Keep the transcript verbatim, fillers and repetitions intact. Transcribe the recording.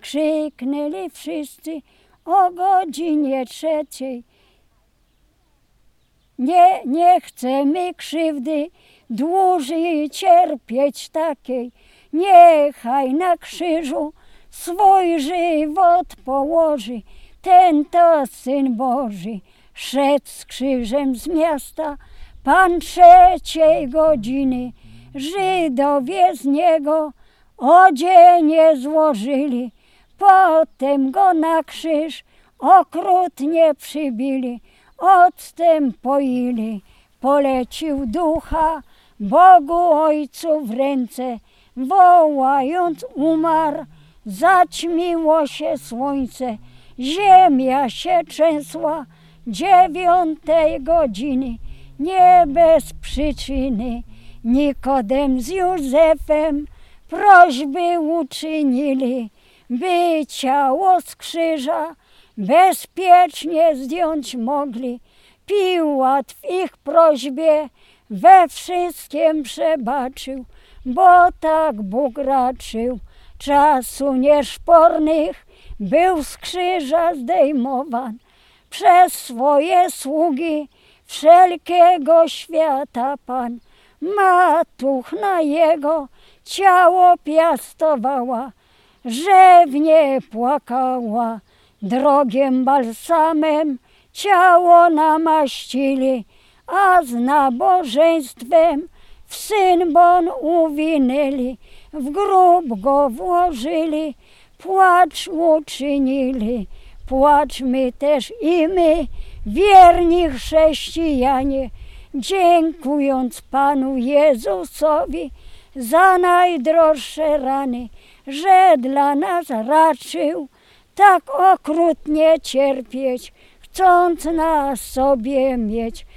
krzyknęli wszyscy o godzinie trzeciej. Nie, nie chcemy krzywdy dłużej cierpieć takiej. Niechaj na krzyżu swój żywot położy. Ten to Syn Boży, szedł z krzyżem z miasta Pan trzeciej godziny. Żydowie z niego odzienie złożyli, potem go na krzyż okrutnie przybili, octem poili. Polecił ducha Bogu Ojcu w ręce, wołając umarł, zaćmiło się słońce, ziemia się trzęsła dziewiątej godziny, nie bez przyczyny. Nikodem z Józefem prośby uczynili, by ciało z krzyża bezpiecznie zdjąć mogli. Piłat w ich prośbie we wszystkim przebaczył, bo tak Bóg raczył. Czasu nieszpornych był z krzyża zdejmowan przez swoje sługi wszelkiego świata Pan. Matuchna jego ciało piastowała, rzewnie płakała, drogiem balsamem ciało namaścili, a z nabożeństwem w synbon uwinęli, w grób go włożyli, płacz uczynili. Płaczmy też i my, wierni chrześcijanie, dziękując Panu Jezusowi za najdroższe rany, że dla nas raczył tak okrutnie cierpieć, chcąc nas sobie mieć.